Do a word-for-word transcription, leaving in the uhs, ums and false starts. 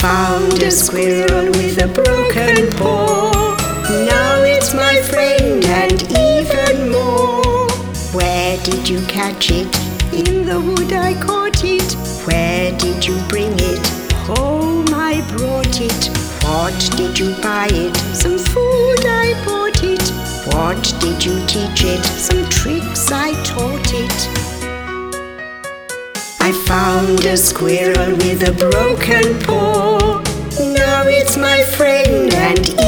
found a squirrel with a broken paw. Now it's my friend and even more. Where did you catch it? In the wood I caught it. Where did you bring it? Home I brought it. What did you buy it? Some food I bought it. What did you teach it? Some tricks I taught it. I found a squirrel with a broken paw. Now it's my friend and